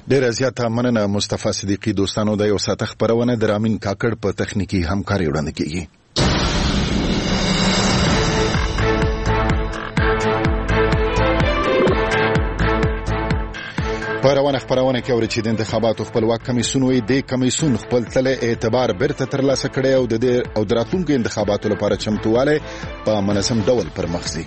ډېره زیاته مننه مصطفی صدیقي. دوستانو د یو ساعت خبرونه د رامین کاکړ په تخنیکی همکاري وړاندې کیږي. په روانه خبرونه کې اوري چې د انتخاباتو خپلواک کمیسیون وایي د کمیسیون خپل تله اعتبار بیرته ترلاسه کړي او د راتلونکو انتخاباتو لپاره چمتواله په منظم ډول پر مخ ځي.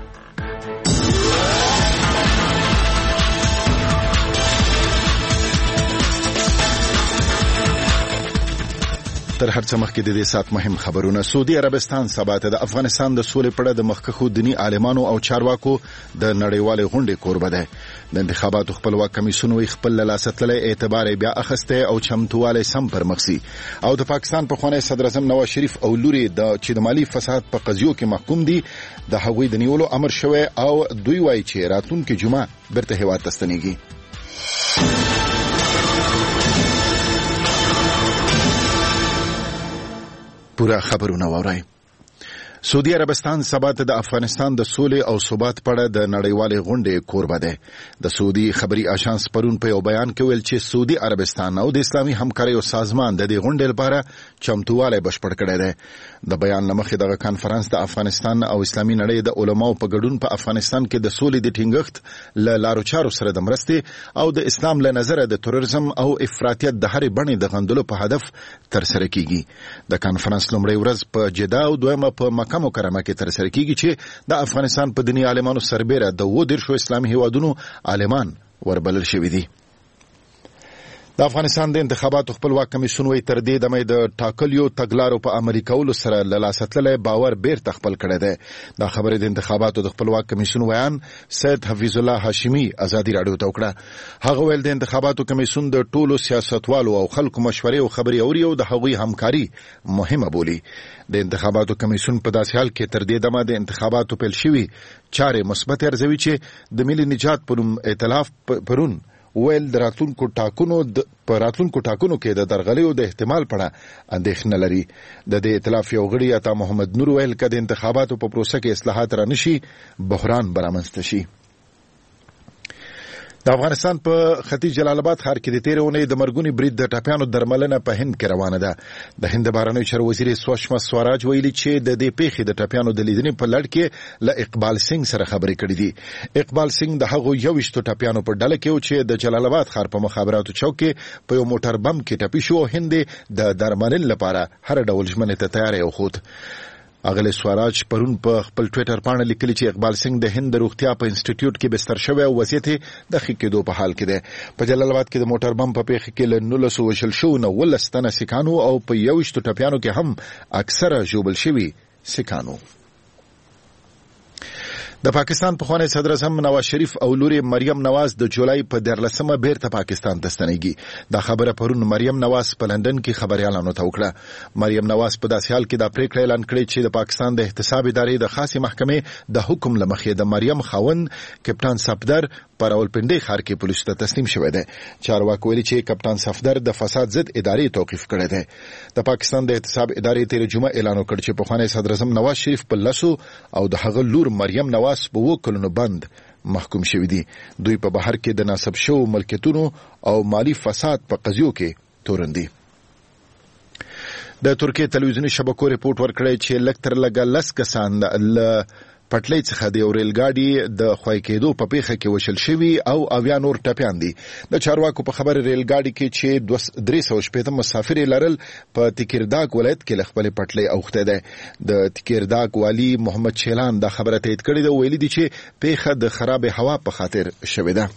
تر هر څه مخکې د دې سات مهم خبرونه. سعودي عربستان سبا ته د افغانستان د سولې په اړه د مخکښو دینی عالمانو او چارواکو د نړیوالې غونډې کوربه ده. د انتخاباتو خپلواک کمیسیون وی خپل لاسه تللی اعتبار بیا اخسته او چمتواله سم پر مخسي او د پاکستان په خوانی صدر اعظم نواز شریف او لوري د چې د مالی فساد په قضیو کې محکوم دي د هغوی د نیولو امر شوی او دوی وایي چې راتلونکي جمعه برته هیواد ته ستنیږي. پورا خبرونه وورئ. سعودي عربستان سبا ته د افغانستان د سولې او ثبات په اړه د نړیوالې غونډې کوربه ده. د سعودي خبري آژانس پرون په یو بیان کې ویل چې سعودي عربستان او د اسلامي همکارۍ سازمان د دې غونډې لپاره چمتواله بشپړ کړی دی. د بیان لمخې دغه کانفرنس د افغانستان او اسلامي نړۍ د علماو په ګډون په افغانستان کې د سولې د ټینګښت له لارو چارو سره د مرستې او د اسلام له نظره د تروریزم او افراطیت د هرې بڼې د غندلو په هدف ترسره کیږي. د کانفرنس لومړۍ ورځ په جده او دویمه په مکه مکرمه کې ترسره کیږي چې د افغانستان په دینی عالمانو سربېره د 20 اسلامي هیوادونو عالمان وربلل شوي دي. د افغانستان د انتخاباتو خپلواک کمیسیون وی تر دې دمه د ټاکلیو تګلارو په عملي کولو سره له لاسه تللی باور بیرته خپل کړی دی. دا خبره د انتخاباتو د خپلواک کمیسیون ویان سید حفیظ الله هاشمي ازادي راډیو ته وکړه. هغه ویل د انتخاباتو کمیسیون د ټولو سیاستوالو او خلکو مشورې او خبرې اوري او د هغوی همکاري مهمه بولي. د انتخاباتو کمیسیون په داسې حال کې تر دې دمه د انتخاباتو پیل شوي چارې مثبت ارزوي چې د ملي نجات پر ائتلاف پرون ویل د راتلونکو ټاکنو کې د درغلیو د احتمال په اړه اندېښنه لري. د دې ائتلاف یو غړي عطا محمد نور ویل که د انتخاباتو په پروسه کې اصلاحات رانشي بحران به رامنځته شي. د افغانستان په ختیځ جلال آباد ښار کې د تېرې اونۍ د مرګوني برید د ټپیانو درملنه په هند کې روانه ده. د هند بهرنیو چارو وزیر سوشما سوراج ویلي چې د دې پیښې د ټپیانو د لیدنې په لړ کې له اقبال سنگ سره خبرې کړې دي. اقبال سنگ د هغو 21 ټپیانو په ډله کې و چې د جلال آباد ښار په مخابراتو چوک کې په یو موټر بم کې ټپي شو او هند د درملنې لپاره هر ډول ژمنې ته تیاری وښود. اغلی سوراج پرون په خپل ټویټر باندې لیکلي چې اقبال سنگ د هند روغتیا په انسټیټیوټ کې بستر شوی او وضعیت د ښه کېدو په حال کې دی. په جلال آباد کې د موټر بم په پیښه کې له 19 وژل شوو نه 19 تنه سیکانو او په 21 ټپیانو کې هم اکثره ژوبل شوي سیکانو. د پاکستان پخوانی صدر اعظم نواز شریف او لوري مریم نواز د جولای په 14مه بیرته پاکستان ته ستنېږي. دا خبره پرون مریم نواز په لندن کې خبريالانو ته وکړه. مریم نواز په داسې حال کې دا پریکړه اعلان کړې چې د پاکستان د احتساب ادارې د خاصې محکمې د حکم لمخې د مریم خاوند کپټان صفدر پر راولپنډي ښار کې پولیسو ته تسلیم شوی دی. چارواکو ویلي چې کپټان صفدر د فساد ضد ادارې توقیف کړی دی. د پاکستان د احتساب ادارې تېره جمعه اعلان وکړ چې پخوانی صدر اعظم نواز شریف په لسو او د هغه لور مریم نواز په 2 کلونو بند محکوم شوی دي. دوی په بهر کې د ناسب شو ملکیتونو او مالی فساد په قضیو کې تورن دي. د ترکیه تلویزیوني شبکو ریپورت ورکړی چې لږ تر لږه 10 کسان له پټلۍ څخه د یو ریل ګاډي د خوای کېدو په پیښه کې وشل شوي او اویا نور ټپیان دي. د چارواکو په خبر ریل ګاډي کې چې 360 مسافر لرل په تکیرداګ ولایت کې له خپل پټلۍ اوخته ده. د تکیرداګ والی محمد شیلان دا خبره تایید کړې ده. ویلي دي چې پیښه د خراب هوا په خاطر شوې ده.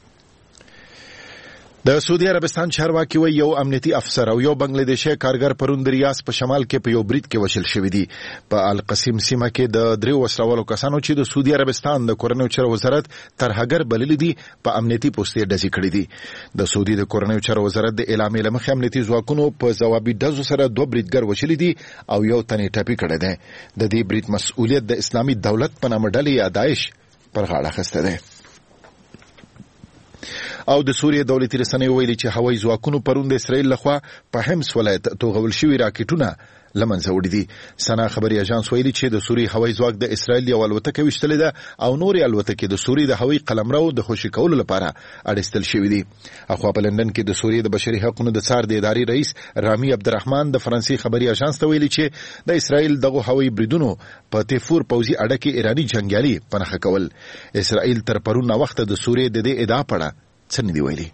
د سعودي عربستان چارواکي وایي یو امنیتي افسر او یو بنگلادیشي کارګر پرون د ریاض په شمال کې په یو برید کې وشل شوي دي. په القصیم سیمه کې د 3 وسلوالو کسانو چې د سعودي عربستان د کورنیو چارو وزارت ترهګر بللي دي په امنیتي پوستې ډزې کړې دي. د سعودي د کورنیو چارو وزارت د اعلامیې له مخې امنیتي ځواکونو په ځوابي ډزو سره 2 بریدګر وشلي دي او یو تن یې ټپي کړی دی. د دې برید مسؤلیت د اسلامي دولت په نامه ډلې یا داعش پر غاړه اخیستی دی. او د سوریې دولتي رسنیو ویلي چې هوایي ځواکونو پرون د اسرائیل لخوا په حمص ولایت توغول شوي راکټونه لمنځه وړي دي. سنا خبري اژانس ویلي چې د سوریې هوایي ځواک د اسرائیل یو الوتکه وشتلې ده او نورې الوتکې د سوریې د هوایي قلمرو د خوشي کولو لپاره اړستل شوې دي. اخوا په لندن کې د سوریې د بشري حقوقو د څار د ادارې رئیس رامي عبدالرحمن د فرانسې خبري اژانس ته ویلي چې د اسرائیل دغه هوایي بریدونو په تیفور پوځي اډه کې ایراني جنگیالي پنهخه کول. اسرائیل تر پرون وخت د سوریې د دې ادعا په اړه څه نه دی ویلي.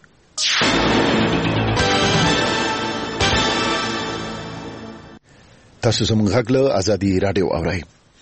تاسو زموږ غږ له ازادي رادیو اورئ.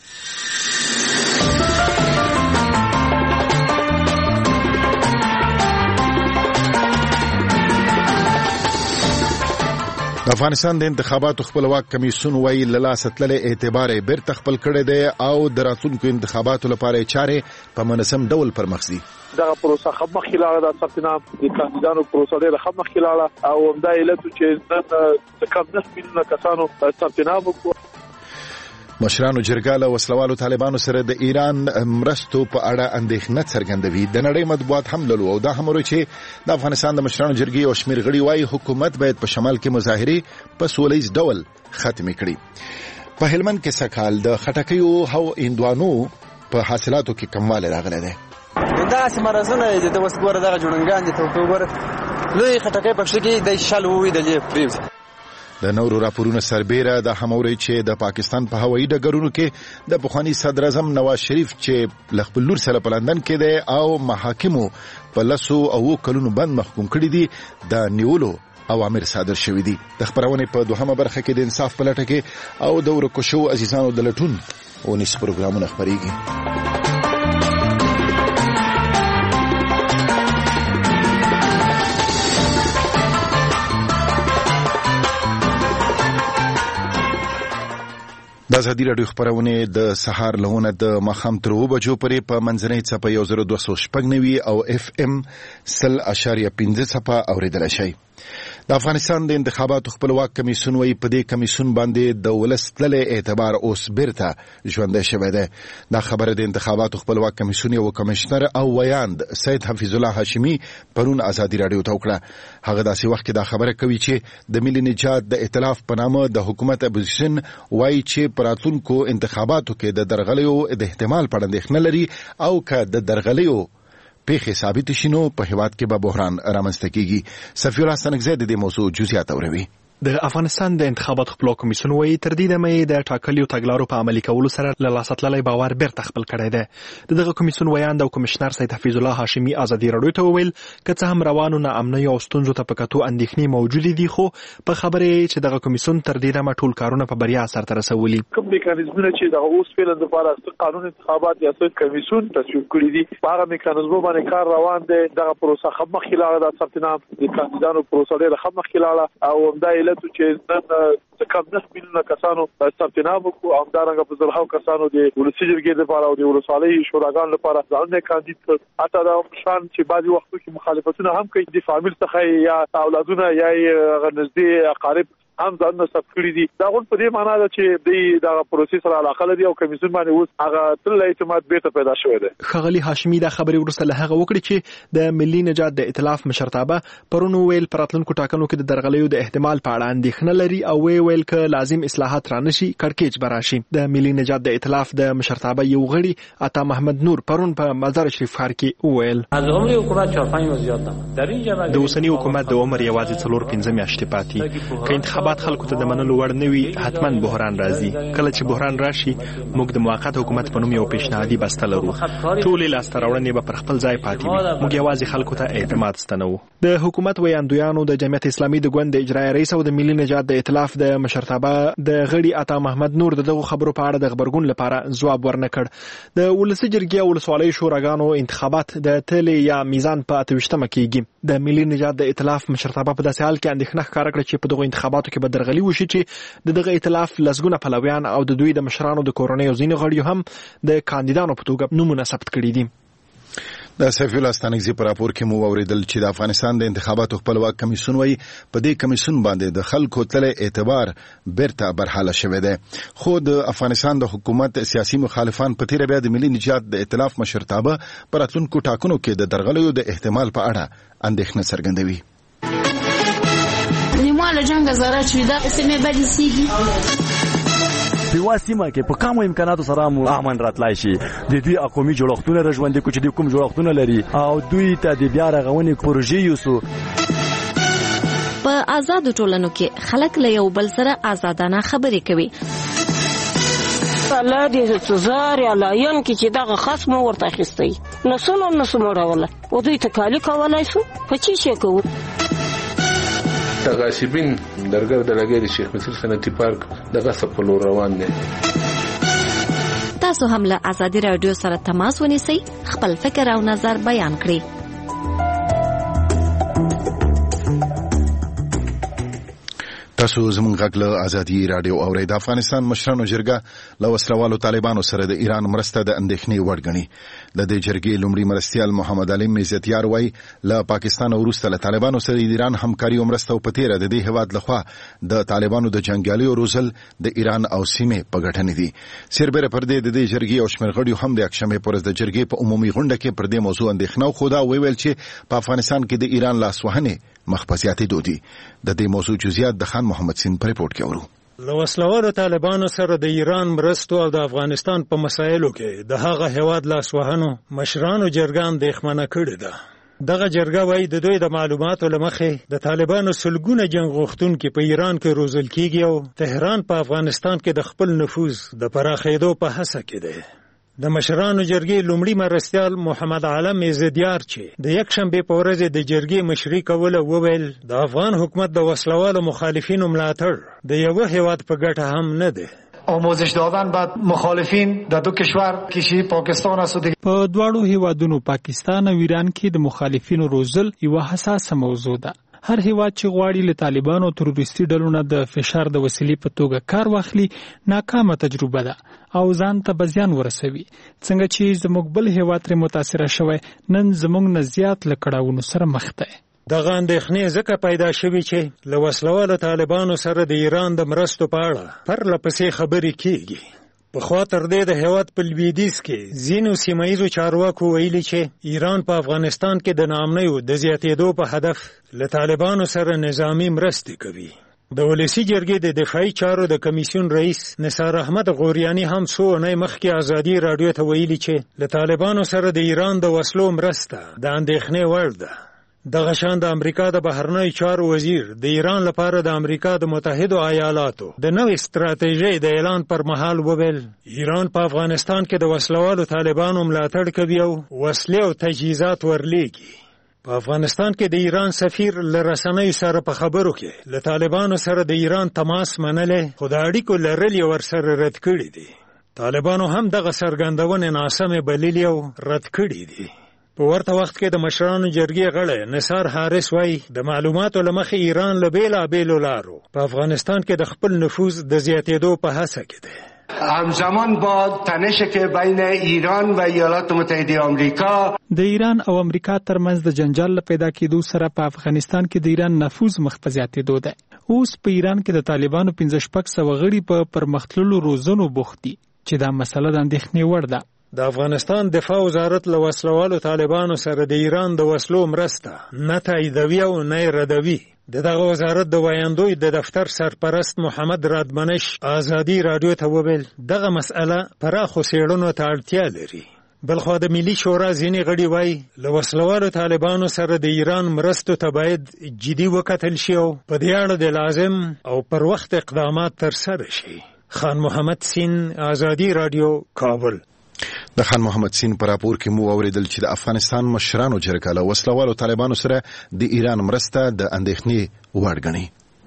افغانستان د انتخاباتو خپلواک کمیسیون وایي له لاسه تللې اعتبار یې بیرته خپل کړی دی او د راتلونکو انتخاباتو لپاره چارې په منظم ډول پرمخ ځي. دغه پروسه مخکې لاړه د ثبت نام د کاندیدانو پروسه ډېره مخکې لاړه او همدا علت چې نن کم 9 میلیونه کسانو ثبت نام وکړ. مشرانو جرګه له وسلوالو طالبانو سره د ایران مرستو په اړه اندېښنه څرګندوي. د نړۍ مطبوعات هم لولو او دا هم وایي چې د افغانستان د مشرانو جرګې او شمېر غړي وایي حکومت باید په شمال کې مظاهرې په سولیز ډول ختمې کړي. په هلمند کې سکهال د خټکیو او هندوانو په حاصلاتو کې کموالی راغلی دی. دا سمرزونه د وسګور دغه جوړنګان دي ته وګوره لوی خټکې پښې کې د شل وې د لیپریز. د نورو راپورونو سربیره د هموري چې د پاکستان په هوایي ډګرونو کې د پخوانی صدر اعظم نواز شریف چې لخپل لور سره په لندن کې دی او محاکمو په لسو او کلونو بند محکوم کړي دي د نیولو اوامر صادر شوي دي. د خبرونه په دوهمه برخه کې د انصاف په لټه کې او د ورکوشو عزیزانو د لټون او نس پروګرامونه خبريږي. د ازادي رادیو خبرونه د سهار لهونه د ماښام تر 2 بجو پورې په منځنۍ څپه 1290 او FM 100.5 څپه اوریدل شي. د افغانستان د انتخاباتو خپلواک کمیسیون وایي په دې کمیسیون باندې د ولس تللې اعتبار اوس بیرته ژوندی شوی دی. دا خبره د انتخاباتو خپلواک کمیسیون یو کمشنر او ویاند سید حفیظ الله هاشمی پرون ازادي رادیو ته وکړه. هغه داسې وخت کې دا خبره کوي چې د ملي نجات د ائتلاف په نامه د حکومت اپوزیشن وایي چې په راتلونکو انتخاباتو کې د درغلیو د احتمال په اړه اندېښنه لري او که د درغلیو پیښې ثابت شینو په هیواد کې به بحران رامنځته کیږي. صفی الله سنگزی د دې موضوع جزئیات اوروي. د افغانستان د انتخاباتو خپلواک کمیسیون وایي تر دې دمه د ټاکلیو تګلارو په عملي کولو سره له لاسه تللی باور بیرته خپل کړی دی. دغه کمیسیون ویاند او کمشنر سید حفیظ الله هاشمی ازادي رادیو ته وویل که څه هم روانو ناامنۍ او ستونزو ته په کتو اندېښنې موجودې دي خو په خبره چې دغه کمیسیون تر دې دمه ټول کارونه په بریا سرته رسولي. کوم میکانیزمونه چې د اوس فعلا لپاره قانون انتخابات یا څه کمیسیون تصویب کړی دي هغه میکانیزمونه باندې کار روان دی. دغه پروسه مخکې لاړه د ثبت نام د کاندیدانو پروسه ډېره مخکې لاړه او همدا علت چې د کم 9 میلیونه کسانو ثبت نام وکړو او همدارنګه په زرهاو کسانو د ولسي جرګې لپاره او د ولسوالۍ شوراګانو لپاره ځانونه کاندید کړ. حتی دا شان چې بعضي وختو کې مخالفتونه هم کوي د فامیل څخه یا اولادونه یا نږدې اقارب هم ځان ثبت کړی دي. دا غون په دې معنی ده چې د دغه پروسې سره علاقه لري او کمیسیون باندې اوس هغه تل اعتماد بیرته پیدا شوی دی. ښاغلي هاشمی دا خبرې ورسره له هغه وکړي چې د ملي نجات د ائتلاف مشرتابه پرون ویل پراتلونکو ټاکنو کې د درغلیو د احتمال په اړه اندېښنه لري او ویل ک لازم اصلاحات رانشي کړکېچ براشي. د ملي نجات د ائتلاف د مشرتابه یو غړي عطا محمد نور پرون په مزار شریف ښار کې ویل از عمر حکومت 4-5 ماه زیات ده. در این جبهه د اوسنی حکومت د عمر یوازې 4-5 میاشتې پاتې که انتخابات خلکو ته د منلو وړ نه وي حتما بحران راځي. کله چې بحران راشي موږ د موقت حکومت په نوم یو پیشنهادي بسته لرو. ټولې لاسته راوړنې به پر خپل ځای پاتې وي. موږ یوازې خلکو ته اعتماد ستنوو. د حکومت ویاندویانو د جمعیت اسلامي د ګوند اجرایي رئیس او د ملي نجات د ائتلاف د مشرتابه د غړي عطا محمد نور دغه خبرو په اړه د خبرګون لپاره ځواب ورنکړ. د ولسي جرګې او ولسوالۍ شوراګانو انتخابات د تل یا میزان په 28مه کېږي. د ملي نجات د ائتلاف مشرتابه په داسې حال کې اندېښنه ښکاره کړه چې په دغه انتخاباتو کې به درغلي وشي چې دغه ائتلاف لسګونه پلویان او د دوی د مشرانو د کورنۍ او ځینې غړي هم د کاندیدانو په توګه نومونه ثبت کړي دي. د سیف الله ستانکزي پر راپور کې مو اوریدل چې د افغانستان د انتخاباتو خپلواک کمیسیون وایي په دې کمیسیون باندې د خلکو تل اعتبار بیرته برحاله شوی دی، خو د افغانستان د حکومت سیاسي مخالفان په تیر بیا د ملي نجات د ائتلاف مشرتابه پر راتلونکو ټاکنو کې د درغلیو د احتمال په اړه اندېښنه څرګندوي. نیمه جنگ زاره چې دا سیمه بدی سیږي په واسطه کې په کومو امکاناتو سره امن راتلای شي. د دوی اقومي جوړښتونه رژوندې کوچ د کوم جوړښتونه لري او دوی ته د بیا رغونې پروژې یوسو. په آزاد ټولنو کې خلک له یو بل سره آزادانه خبرې کوي. الله دې تزار علاین کې چې دغه خصم ورته اخیستی نسو مړوله او دوی تکالی کولای شو په چی شي کوو. تغاصبین درګر د لګي د شیخ مسیح صنعتي پارک دغه سپلو روان دي. تاسو هم له آزادي رادیو سره تماس ونیسئ، خپل فکر او نظر بیان کړئ. تاسو زموږ غږ له ازادي رادیو اورئ. د افغانستان مشرانو جرګه له وسلوالو طالبانو سره د ایران مرسته د اندېښنې وړ ګڼي. د دې جرګې لومړي مرستیال محمد علي میزتیار وایي له پاکستان وروسته له طالبانو سره د ایران همکاري او مرسته په تیره د دې هیواد لخوا د طالبانو د جنګیالیو روزل د ایران او سیمې په ګټه نه دي. سربېره پر دې جرګې او شمېر غړیو هم د یکشنبې پر ورځ د جرګې په عمومي غونډه کې پر دې موضوع اندېښنه خوده ویل چې په افغانستان کې د ایران لاسوهنې مخ په زیاتېدو دي. د دې موضوع جزئیات د خان محمد سین په ریپورت کې اورو. له وسلوالو طالبانو سره د ایران مرستو او د افغانستان په مسایلو کې د هغه هیواد لاسوهنو مشرانو جرګه اندېښمنه کړې ده. دغه جرګه وایي د دوی د معلوماتو له مخې د طالبانو سلګونه جنګ غوښتونکي په ایران کې روزل کیږي او تهران په افغانستان کې د خپل نفوذ د پراخېدو په هڅه کې دی. د مشرانو جرګې لومړي مرستیال محمد علم میزدیار چې د یکشنبې په ورځ د جرګې مشري کوله وویل د افغان حکومت د وسلوالو مخالفینو ملاتړ د یو هیواد په ګټه هم نه دی. آموزش دادن به مخالفین د دو کشور کشي پاکستان است. په دواړو هیوادونو پاکستان او ایران کې د مخالفینو روزل یو حساسه موضوع ده. هر هیواد چې غواړي له طالبانو او تروریستي ډلو نه د فشار د وسیلې په توګه کار واخلي ناکامه تجربه ده او ځان ته بزیان ورسوي. څنګه چې زموږ بل هیواد ترې متاثره شوی نن زموږ نه زیات له کړاوونو سره مخ دی. دغه اندېښنې ځکه پیدا شوې چې له وسلوالو طالبانو سره د ایران د مرستو په اړه پرله پسې خبرې کیږي. پخوا تر دې د هیواد په لویدیځ کې ځینو سیمه ییزو چارواکو ویلي چې ایران په افغانستان کې د ناامنیو د زیاتېدو په هدف له طالبانو سره نظامی مرستې کوي. د ولسی جرګې د دفاعي چارو د کمیسیون رئیس نثار احمد غوریانی هم څو اونۍ مخکې ازادي رادیو ته ویلي چې له طالبانو سره د ایران د وسلو مرسته د اندېښنې وړ ده. دغه شان د امریکا د بهرنیو چارو وزیر د ایران لپاره د امریکا د متحدو ایالاتو د نوې ستراتیژۍ د اعلان پر مهال وویل ایران په افغانستان کې د وسلوالو طالبانو ملاتړ کوي او وسلې او تجهیزات ورلېږي. په افغانستان کې د ایران سفیر له رسنیو سره په خبرو کې له طالبانو سره د ایران تماس منلې خو د اړیکو لرل ورسره رد کړي دي. طالبانو هم دغه څرګندونې ناسمې بللې او رد کړي دي. په ورته وخت کې د مشرانو جرګې غړی نثار حارث وایي د معلوماتو له مخې ایران له بېلابېلو لارو په افغانستان کې د خپل نفوذ د زیاتېدو په هڅه کې دی. همزمان با تنش که بین ایران و ایالات متحده آمریکا د ایران او امریکا ترمنځ د جنجال پیدا کېدو سره په افغانستان کې د ایران نفوذ مخ په زیاتېدو دی. اوس په ایران کې د طالبانو 1500 غړي په پرمختللو روزنو بوخت دي چې دا مسله د اندېښنې وړ ده. د افغانستان دفاع وزارت له وسلوالو طالبانو سره د ایران د وسلو مرسته نه تاییدوي او نه ردوي. دغه وزارت د وایاندوی د دفتر سرپرست محمد رادمنش ازادي رادیو ته وویل دغه مسأله پراخو څېړنو ته اړتیا لري. بلخوا د ملي شورا ځینې غړي وایي له وسلوالو طالبانو سره د ایران مرستو ته باید جدي وکتل شي او په دې اړه د لازم او پر وخت اقدامات ترسره شي. خان محمد سین ازادي رادیو کابل. د خان محمد سین پر راپور کې مو اوریدل چې د افغانستان مشرانو جرګه له وسلوالو طالبانو سره د ایران مرسته د اندېښنې وړ ګڼي.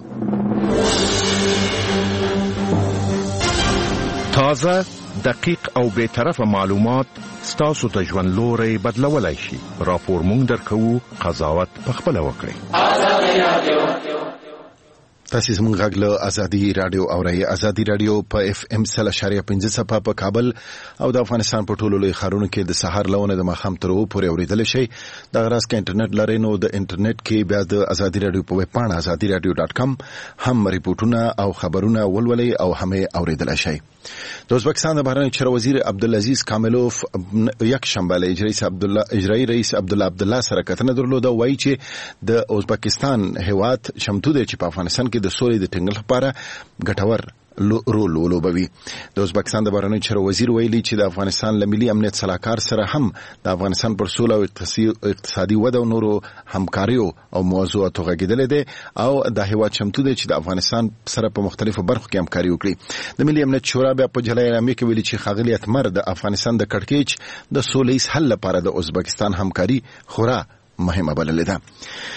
تازه دقیق او بی‌طرفه معلومات ستاسو ته ژوند لوري بدلولای شي. راپور مونږ درکوو، قضاوت په خپله وکړئ. تاسو زموږ غږ له ازادي رادیو اورئ. ازادي رادیو په اف ام 100.5 صفه په کابل او د افغانستان په ټولو لوی ښارونو کې د سحر لونه د ماښام تر اوو پورې اوریدل شي. د غراس کې انټرنیټ لري نو د انټرنیټ کې بیا د ازادي رادیو په ویب پاڼه azadiradio.com هم ریپورتونه او خبرونه ولولئ او هم اوریدل شي. د ازبکستان د بهرنی چارو وزیر عبدالعزیز کاملوف یک شنبه له اجرایی رئیس عبدالله سره کتنه درلوده. وایي چې د ازبکستان هیواد شمتو دی چې په افغانستان کې د سولې د ټینګښت لپاره ګټور رول ولوبوي. د ازبکستان د بهرنی چارو وزیر ویلي چې د افغانستان له ملي امنیت سلاکار سره هم د افغانستان پر سوله او اقتصادي وده او نورو همکاریو او موضوعاتو غږیدل دي او د هیواد شمتو دی چې د افغانستان سره په مختلفو برخو کې همکاري وکړي. د ملي امنیت شورا بیا په جلای اعلامیه کې ویلي چې ښاغلي اتمر د افغانستان د کړکېچ د سولهییز حل لپاره د ازبکستان همکاري خورا مهمه بللې ده.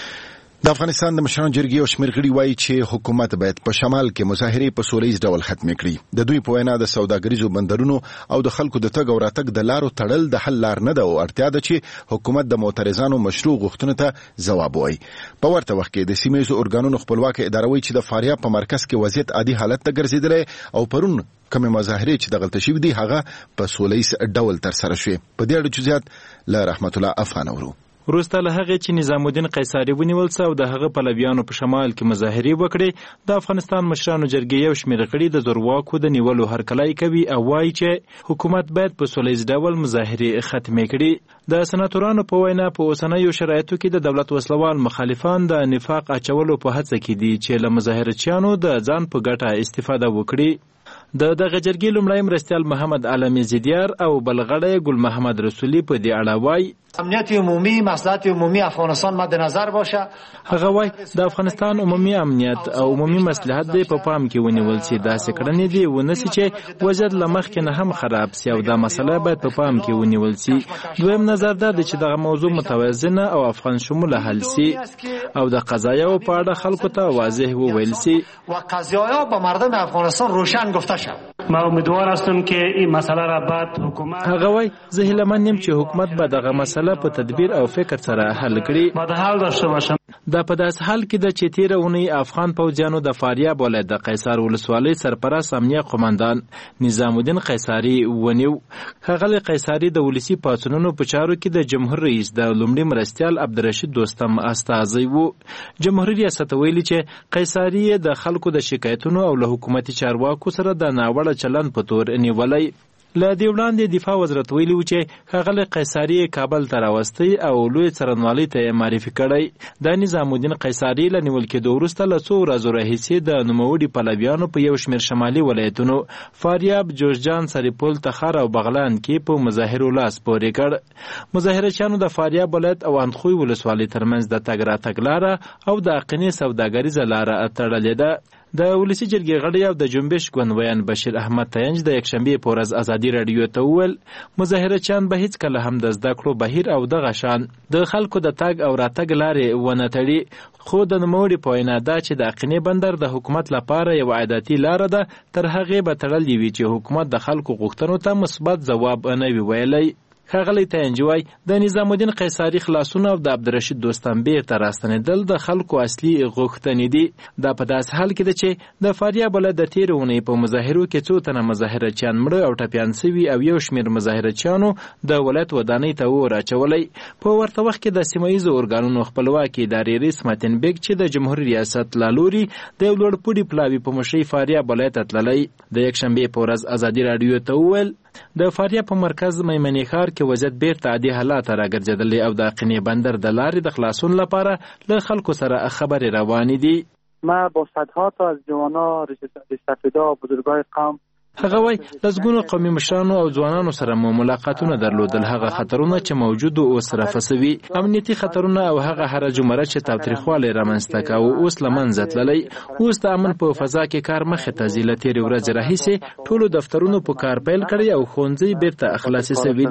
د افغانستان د مشرانو جرګې او شمېر غړي وایي چې حکومت باید په شمال کې مظاهرې په سولهییز ډول ختمې کړي. د دوی په وینا د سوداګریزو بندرونو او د خلکو د تګ او راتګ د لارو تړل د حل لار نه ده او اړتیا ده چې حکومت د معترضانو مشروع غوښتنو ته ځواب ووایي. په ورته وخت کې د سیمهییزو ارګانونو خپلواک اداره وایي چې د فاریاب په مرکز کې وضعیت عادي حالت ته ګرځېدلی او پرون کومې مظاهرې چې دغلته شوي دي هغه په سولهییز ډول ترسره شوې. په دې اړه جزئیات له رحمت الله افغان اورو. وروسته له هغې چې نظام الدین قیصاري ونیول څه او د هغه پلویانو په شمال کې مظاهرې وکړې، د افغانستان مشرانو جرګې یو شمېر غړي د زورواکو د نیولو هرکلی کوي او وایي چې حکومت باید په سولهییز ډول مظاهرې ختمې کړي. د سناتورانو په وینا په اوسنیو شرایطو کې د دولت وسلوال مخالفان د نفاق اچولو په هڅه کې دي چې له مظاهرچیانو د ځان په ګټه استفاده وکړي. د دغه جرګې لومړی مرستیال محمد علامي زیدیار او بلغړی ګل محمد رسولي په دې اړه وایي امنیت عمومی مصلحت عمومی افغانستان مد نظر باشه. هغه وایي د افغانستان عمومي امنیت او عمومي مصلحت دی په پام کې ونیول شي. داسې کړنې دي ونسي چې وضعیت له مخکې نه هم خراب سي او دا مسله باید په پام کې ونیول سي. دویم نظر دا دی چې دغه موضوع متوازنه او افغان شموله حل سي او د قضایاو په اړه خلکو ته واضح وویل سي و قضایا به مردم افغانستان روشن گفته شود. ما امیدوار هستم که این مسئله را بعد حکومت هغه وایي زه هیلهمند یم چې حکومت به دغه مسله په تدبیر او فکر سره حل کړي. بدحال داشته باشم. دا په داس حال کې د چې تیره اونۍ افغان پوځیانو د فاریاب ولایت د قیصار ولسوالۍ سرپرست امنیه قماندان نظام الدین قیصاري ونیو. ښاغلی قیصاري د ولسي پاڅونونو په چارو کې د جمهور رئیس د لومړي مرستیال عبدالرشید دوستم استازی و. جمهوریت ریاست ویلي چې قیصاري د خلکو د شکایتونو او له حکومتي چارواکو سره د ناوړه چلند په تور نیولی. له دې وړاندې دفاع وزارت ویلي و چې ښاغلی قیصاري کابل ته راوستی او لوی څارنوالۍ ته یې معرفي کړی. د نظام الدین قیصاري له نیول کېدو وروسته له څو ورځو راهیسې د نوموړي پلویانو په یو شمېر شمالي ولایتونو فاریاب، جوزجان، سرپل، تخار او بغلان کې په مظاهرو لاس پورې کړ. مظاهرچیانو د فاریاب ولایت او اندخوی ولسوالۍ ترمنځ د تګ راتګ لاره او د اقینې سوداګریزه لاره تړلې ده. د ولسي جرګې غړی او د جنبش ګوندویان بشیر احمد تینج د یکشنبې په ورځ ازادي راډیو ته وویل مظاهرچیان به هیڅکله هم د زده کړو بهیر او دغه شان د خلکو د تګ او راتګ لارې ونه تړي. خو د نوموړي په وینا دا چې د اقینې بندر د حکومت لپاره یو عادتي لاره ده، تر هغې به تړلې وي چې حکومت د خلکو غوښتنو ته مثبت ځواب نه وي ویلی. ښاغلی تینج وایي د نظام الدین قیصاري خلاصون او د عبدالرشید دوستم بیرته راستنېدل د خلکو اصلي غوښتنې دي. دا په داسې حال کې ده چې د فاریاب ولایت د تېرې اونۍ په مظاهرو کې څو تنه مظاهرچیان مړه او ټپیان سوي او یو شمېر مظاهرچیانو د ولایت ودانۍ ته اور اچولی. په ورته وخت کې د سیمهییزو ارګانونو خپلواکې ادارې رئیس متین بیګ چې د جمهوریت ریاست له لوري د یو لوړپوړي پلاوي په مشرۍ فاریاب ولایت ته تللی. د یکشنبې په ورځ ازادي راډیو ته وویل د فاریاب په مرکز میمنې ښار کې وضعیت بیرته عادي حالات راګرځېدلی او د اقینې بندر د لارې د خلاصون لپاره له خلکو سره خبرې روانې دي. ما با صدها تا از جوانا رشته‌فدا بزرگای قوم هغه وایي لسګونو قومي مشرانو او ځوانانو سره مو ملاقاتونه درلودل. هغه خطرونه چې موجود اوس رفع سوي، امنیتي خطرونه او هغه هرج و مرج چې تاوتریخوالی رامنځته کاوه اوس له منځه تللی. اوس د امن په فضا کې کار مخې ته ځي. له تېرې ورځې راهیسې ټولو دفترونو په کار پیل کړی او ښوونځي بیرته خلاصې سوي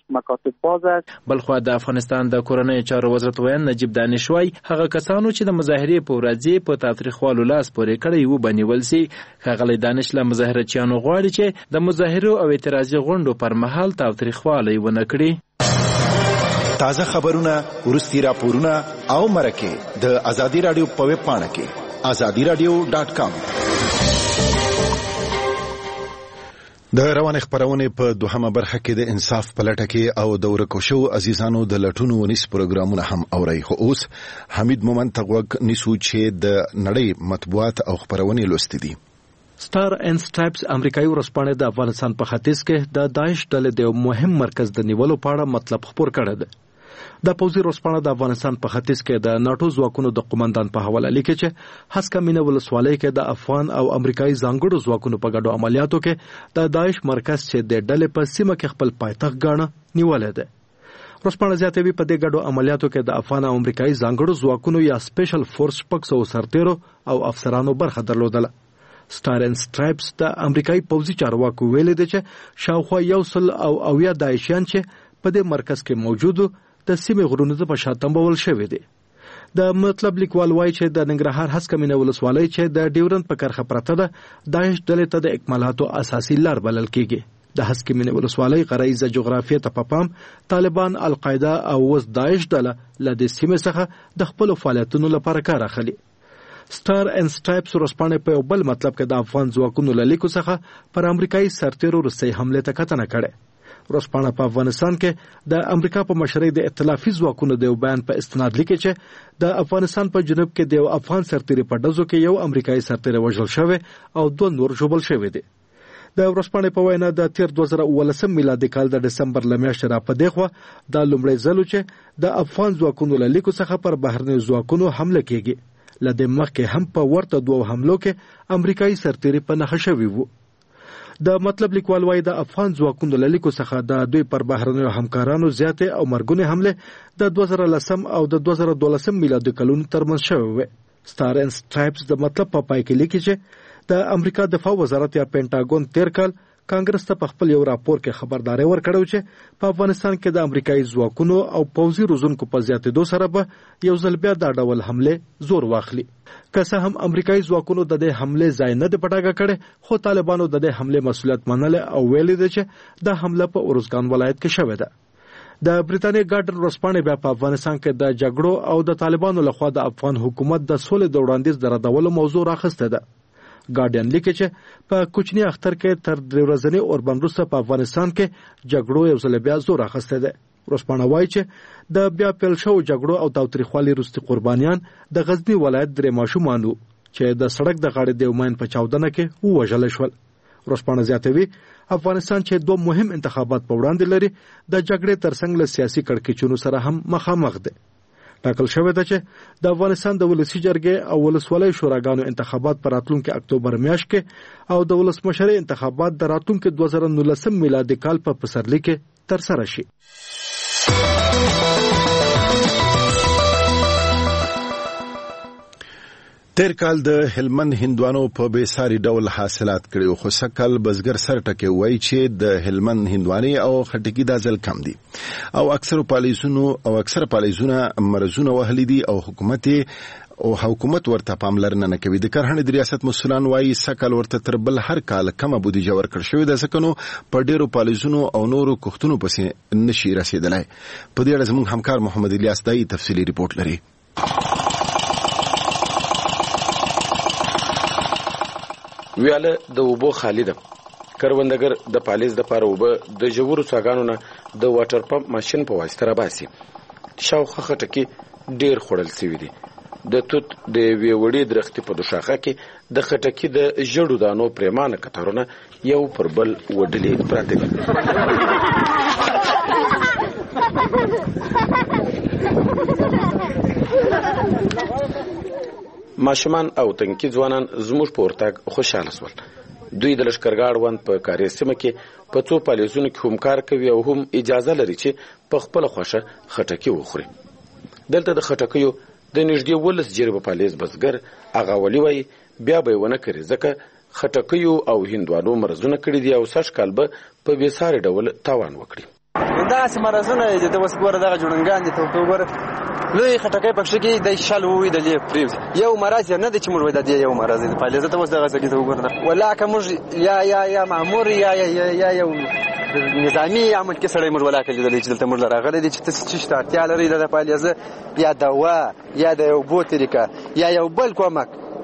دي. بلخوا د افغانستان د کورنیو چارو وزارت ویان نجیب دانش وایي هغه کسانو چې د مظاهرې په ورځ په تاوتریخوالو لاس پورې کړی و بنیول سي. ښاغلی دانش له مظاهرچیانو غواړي چې د مظاهرو او اعتراضي غونډو پر مهال تاوتریخوالی ونه کړي. تازه خبرونه، وروستي راپورونه او مرکې د ازادي راډیو په ویب پاڼه کې azadiradio.com. د روان خبرونه په دوهمه برخه کې د انصاف پلټه کې او د ورکوشو عزیزانو د لټونو ونیس پروګرامونه هم اوري. خو اوس حمید مومن تغوک نیسو چې د نړۍ مطبوعات او خبرونه لوستي دي. سٹار اینڈ سټایپس امریکایي ورځپاڼه د افغانستان په ختیځ کې د داعش ډلې د مهم مرکز د نیولو په اړه مطلب خبر کړی دی. د پوځي ورځپاڼه د افغانستان په ختیځ کې د ناتو ځواکونو د قومندان په حواله لیکي چې هسکه مینه ولسوالۍ کې د افغان او امریکایي ځانګړو ځواکونو په ګډو عملیاتو کې د داعش مرکز چې د ډلې په سیمه کې خپل پایتخت ګاڼه نیولې ده. ورځپاڼه زیاتوي په دې ګډو عملیاتو کې د افغان او امریکایي ځانګړو ځواکونو یا سپیشل فورس پکسو سرتیرو او افسرانو برخه درلودله. سٹار اینڈ سټرایپس د امریکایي پوځي چارواکو ویلي دي چې شاوخوا 100 داعشیان چې په دې مرکز کې موجود د سیمې غرونو په شا تنبول شوی دی. د مطلب لیکوال وایي چې د ننګرهار هسکه مینه ولسوالۍ چې د ډیورند په کرخه پرته ده داعش ډلې ته د اکمالاتو اساسي لار بلل کیږي. د هسکه مینه ولسوالۍ غرایزه جغرافیه ته پام طالبان القاعده او وس داعش ډله له دې سیمې څخه د خپل فعالیتونو لپاره کار اخلي. سٹار اینڈ سټایپس ورځپاڼه په بل مطلب کې د افغان ځواکونو له لیکو څخه پر امریکایي سرتیرو روسي حمله ته کتنه کړې. ورځپاڼه په افغانستان کې د امریکا په مشرۍ د ائتلافي ځواکونو د بیان په استناد لیکي چې د افغانستان په جنوب کې د افغان سرتیري په ډزو کې یو امریکایي سرتیری وژل شوی او 2 نور ژوبل شوی دي. د ورځپاڼې په وینا د تیر 2019 میلادي کال د دسمبر لمیاشتې را په دیخوا د لومړی ځل چې د افغان ځواکونو له لیکو څخه پر بهرني ځواکونو حمله کیږي. لدې مخکې هم په ورته 2 حملو کې امریکایي سرتیري په نښه شوی وو. د مطلب لیکوال وایي د افغان ځواکونو له لیکو څخه د دوی پر بهرنیو همکارانو زیاتې او مرګونې حمله د 2010 او د 2012 میلادي کلونو ترمنځ شوې وې. سٹار اینڈ سټایپس د مطلب په پای کې لیکي چې د امریکا دفاع وزارت یا پینټاګون تیر کال کانګرس ته په خپل یو راپور کې خبرداري ورکړو چې په افغانستان کې د امریکایي ځواکونو او پوځي روزونکو په زیاتېدو سره به یو ځل بیا دا ډول حمله زور واخلي. که څه هم امریکایي ځواکونو د دې حمله ځای نه د پټاګه کړي خو طالبانو د دې حمله مسؤلیت منله او ویلي دي چې دا حمله په اورزګان ولایت کې شوې ده. د بریټانیا ګارډن ورځپاڼه بیا په افغانستان کې د جګړو او د طالبانو لخوا د افغان حکومت د سولې د وړاندیز د ردولو موضوع راخسته ده. ګارډین لیکي چې په کوچني اختر کې تر 3 ورځې اوربند وروسته په افغانستان کې جګړو یو ځل بیا زور اخیسته ده. ورځپاڼه وایي چې د بیا پیل شو جګړو او تاوتریخوالي وروستي قربانیان د غزنی ولایت درې ماشومان چې د سړک د غاړې د یومین په چاودنه کې ووژل شول. ورځپاڼه زیاتوي افغانستان چې 2 مهم انتخابات په وړاندې لري د جګړې ترڅنګ له سیاسي کړکېچونو سره هم مخامخ دي. ټاکل شوی ده چې د افغانستان د ولسی جرګې او ولسوالۍ شوراګانو انتخابات پر راتلونکي اکتوبر میاشت کې او د ولسمشرۍ انتخابات د راتلونکي 2019 میلادي کال په پسرلي کې ترسره شي. تیر کال د هلمند هندوانو په بیساري ډول حاصلات کړي خو سکل بزګر سر ټکي وایي چې د هلمند هندواني او خټکی د ځل کم دي او اکثر پالیزونه مرزونه وهلي دي او حکومت ورته پاملرنه نه کوي. د کرهڼې د ریاست مسولان وایي سکل ورته تر بل هر کال کم بودیجه ورکړل شوې ده ځکه نو په ډیرو پالیزونو او نورو کوښتونو پسې نشي رسیدلی. په دې اړه زموږ همکار محمد الیاس دای تفصیلي ریپورت لري. ویاله د اوبو خالی ده. کروندګر د پالیز د پاره اوبه د جوړو څاګانو نه د واټر پمپ ماشين په واسطه را باسي. شاوخه خټکی ډیر خړل سوي دي. د توت د ویوړې درختي په دوشاخه کې د خټکی د جړو دانو پریمانه کترونه یو پر بل وډلې پراته دي. ماشومان او تنکی ځوانان زموږ په ورتګ خوشاله شول. دوی د لشکرګاړ وند په کاري سیمه کې په څو پالیزونو کې هم کار کوي او هم اجازه لري چې په خپل خوښه خټکی وخوري. دلته د خټکیو د نږدې 12 جریب پالیز بزګر اغا ولی وای بیا به ونه کړي ځکه خټکیو او هندوانو مرزونه کړی دي او سږ کال به په بیساري ډول تاوان وکړي. دا سمرزونه د وسګور دغه جوړنګان دي ته وګوره لوی خټکې پکښ کې د شال وې د لې پریز یو مرز نه د چمر وې د یو مرز د پالیز ته وس دغه څه ته وګوره ولا کوم یا مامور یا یو نظامی عمل کې سړی مر ولا کړي د دلته مر راغلي دي چې تاسو چې اړتیا لري د پالیز یا دوا یا د یو بوتریکا یا یو بل کومک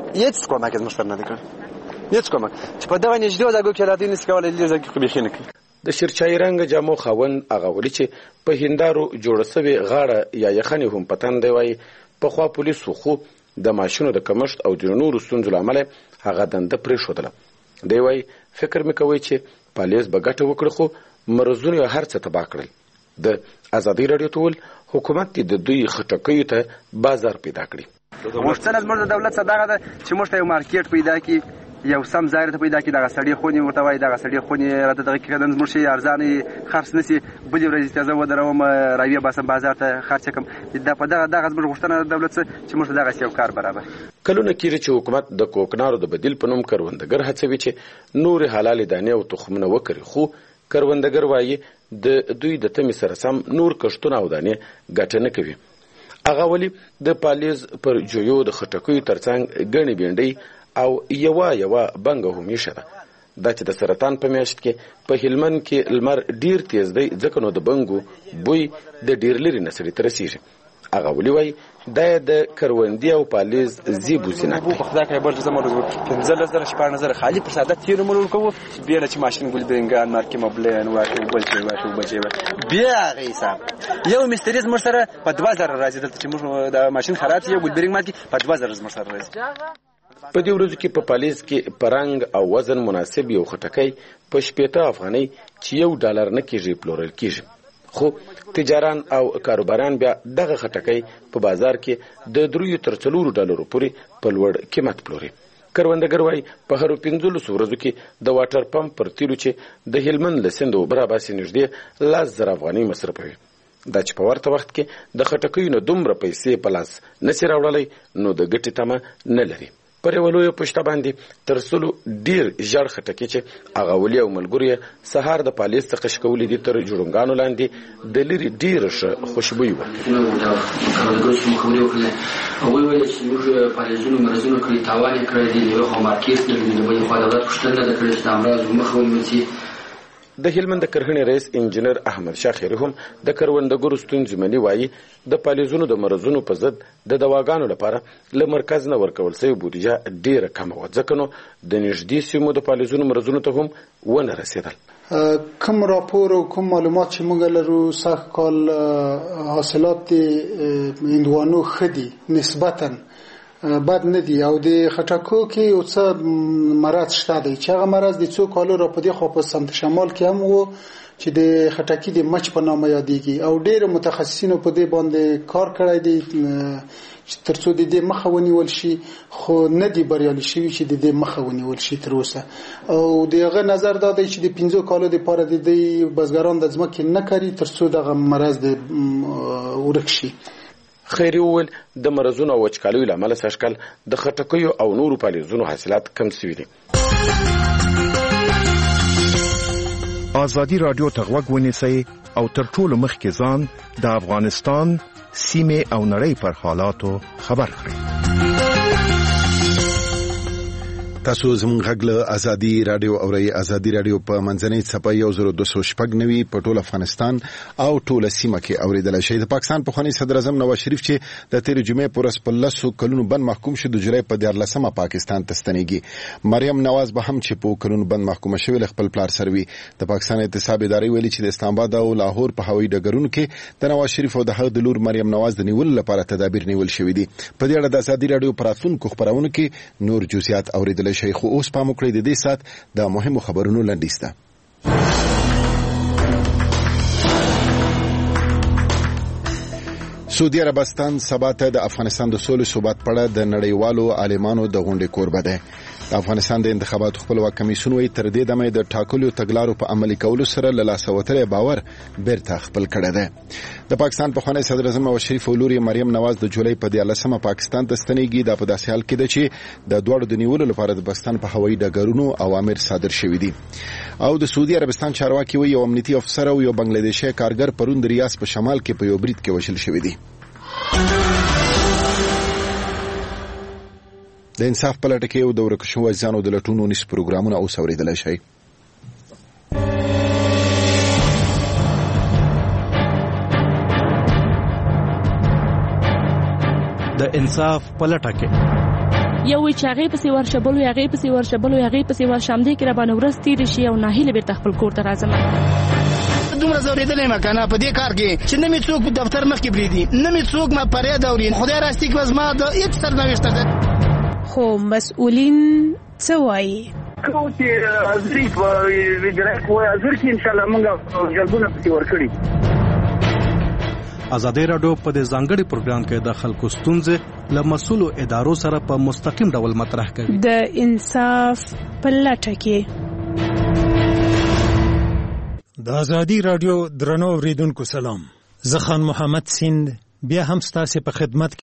هیڅ کومک زموږ سره نه دی کړی، هیڅ کومک چې په دغه نږدې ځایو کې لاتین نشي کولای دې ځای کې خو بیخي نه کوي. د شیرچای رنګ جامو خاوند هغه ولي چې په هندارو جوړ سوي غاړه یا یخنې هم پتن دی وایي پخوا پولیسو خو د ماشینو د کمښت او د نورو ستونزو له امله هغه دنده پرېښودله. دی وایي فکر مې کوي چې پالیس به ګټه وکړي خو مرزونه یې هر څه تباه کړل. د ازادي راډیو ټول حکومت د دوی خټکیو ته بازار پیدا کړي. غوښتنه زموږ د دولت څخه دغه ده چې موږ ته یو مارکیټ پیدا کړي، یو سم ځای ته پیدا کړي، دغه سړي خونې ورته وایي، دغه سړي خونې راته دغه کې کړن زموږ شي ارزانه خرڅ نشي، بلې ورځې ته زه ودروم راویه باسم بازار ته خرڅ کړم. دا په دغه زموږ غوښتنه د دولت څخه چې موږ دغه یو کار برابر. کلونه کېږي چې حکومت د کوکنارو د بدیل په نوم کروندګر هڅوي چې نور حلال دانې او تخمونه وکړي، خو کروندګر وایي د دوی د تمې سره سم نور کښتونه او دانې ګټه نه کوي. هغه ولي د پالیز پر جویو د خټکیو ترڅنګ ګڼې بینډۍ او یوه بنګه هم یې شته. دا چې د سرطان په میاشت کې په هلمند کې لمر ډیر تیز دی ځکه نو د بنګو بوی د ډیر لرې نه سړي ته رسیږي. هغه ولي وایي دا د کروندې او پالیز زیبو زینت په خدای کې بل څه مړ 15000 14 خالي پر ساده تیر مړ ورکو بیا چې ماشين ګل برنګان مارکې مبلین واکه بل څه بیا غیسا یو مستریز مر سره په 2000 راځي دلته چې موږ د ماشين خراب شي ګل برنګ مارکې په 2000 مر سره راځي. په دې ورځو کې په پالیز کې پرنګ او وزن مناسب یو خټکی په 80 افغانۍ چې $1 نه کېږي پلورل کېږي. خو تجاران او کاروباران بیا دغه خټکی په بازار کې د $3 تر $4 پورې په لوړ قیمت پلوري. کروندګر وایي په هر 15 ورځو کې د واټر پمپ پر تیلو چې د هلمند له سیند اوبه راباسي نږدې 10,000 افغانۍ مصرفوي. دا چې په ورته وخت کې د خټکیو نه دومره پیسې په لاس نشي راوړلی نو د ګټې تمه نه لري. پر یوه لویه پشته باندې تر سلو ډیر ژړ خټکي چې هغه ولي او ملګري سهار د پالیس څخه شکولې دي تر جوړنګانو لاندې د لري ډیر خوشبوي و. هغوی ویل چې موږ پالیزونو مرزونو کړي تاوان یې کړی دی، یو خو مارکیټ نه وي، د بلې خوا دولت پوښتنه ده کړې چې د امراضو مخه ونیسي. د هلمند د کرهڼې رئیس انجینر احمد شاه خیري هم د کروندګرو ستونزې مني. وایي د پالیزونو د مرزونو په ضد د دواګانو لپاره له مرکز نه ورکول شوې بودیجه ډیره کمه وه، ځکه نو د نږدې سیمو د پالیزونو مرزونو ته هم ونه رسېدل. کوم راپور او کوم معلومات چې موږ لرو سږ کال حاصلات هندوانو ښه دي نسبتاً بد نه دي او د خټکو کې یو څه مرض شته دی چې هغه مرض د څو کالو را په دې خوا په سمت شمال کې هم و چې د خټکي د مچ په نامه یادېږي او ډېر متخصصینو په دې باندې کار کړی دی چې ترڅو د دې مخه ونیول شي، خو نه دی بریالي شوي چې د دې مخه ونیول شي تر اوسه. او دغه نظر دا دی چې د 15 کالو لپاره د دې بزګران د ځمکې نه کړي ترڅو دغه مرض د ورک شي. خیري وویل د مرزونو او وچکالیو له امله سږکال د خټکیو او نورو پالیزونو حاصلات کم سوي دي. ازادي راډیو ته غوږ ونیسئ او تر ټولو مخکې ځان د افغانستان سیمې او نړۍ پر حالاتو خبر کړئ. تاسو زموږ غږ له ازادي راډیو اورئ. ازادي راډیو په منځنۍ څپه 1296 په ټول افغانستان او ټول سیمه کې اوریدل شي. د پاکستان پخوانی صدر اعظم نواز شریف چې د تیر جمعې پر ورځ په 10 کلونو بند محکوم شو د جولای په 14مه پاکستان ته ستنېږي. مریم نواز به هم چې په کلونو بند محکوم شوی خپل پلار سروي. د پاکستان احتساب ادارې ویلي چې د اسلام آباد او لاهور په هوایي ډګرونو کې د نواز شریف او د هغه د لور مریم نواز د نیول لپاره تدابیر نیول شوی دي. په دې اړه د ازادي راډیو پراتونکو خبرونه کې نور جزئیات اوریدل شي. خو اوس پام وکړئ د دې سات د مهمو خبرونو لنډیسته. سعودي عربستان سبا ته د افغانستان د سولې ثبات په اړه د نړیوالو عالمانو د غونډې کوربه ده. د افغانستان د انتخاباتو خپلواک کمیسیون وایي تر دې دمه د ټاکلو تګلارو په عملي کولو سره له لاسه وتلي باور بیرته خپل کړی دی. د پاکستان پخوانی صدر اعظم نواز شریف او لور مریم نواز د جولای په 14مه پاکستان ته ستنېږي. دا په داسې حال کې ده چې د دواړو د نیولو لپاره د پاکستان په هوایي ډګرونو اوامر صادر شوي دي. او د سعودي عربستان چارواکي وایي یو امنیتي افسر او یو بنگلادیشي کارګر پرون د ریاض په شمال کې په یو برید کې وژل شوي دي. د انصاف په لټه کې او د ورک شوو ځانو د لټونو نس پروګرامونه اوس اوریدل شي. د انصاف په لټه کې یو وی چې هغه پسې ورشه بل وی هغه پسې ورشه بل وی هغه پسې ورشه هم دې کې را باندې ورځ تیر شي او ناهیله بیرته خپل کور ته راځم. دومره زورېدلې ما کنه په دې کار کې چې نه می څوک په دفتر مخ کې بریدي نه می څوک ما پرې دوري خدای راستي کې زما د هیڅ سرنوشت ده. خو مسؤلین څه وایي؟ کوم چې ازري په ویډرک وای ازر کې ان شاء الله موږ جلبونه پسې ورکړي. ازادي رادیو په دې ځانګړي پروګرام کې د خلکو ستونزې له مسؤلو ادارو سره په مستقیم ډول مطرح کوي. د انصاف په لټه کې د ازادي رادیو درنو اوریدونکو سلام. زه خان محمد سیند بیا هم ستاسو په خدمت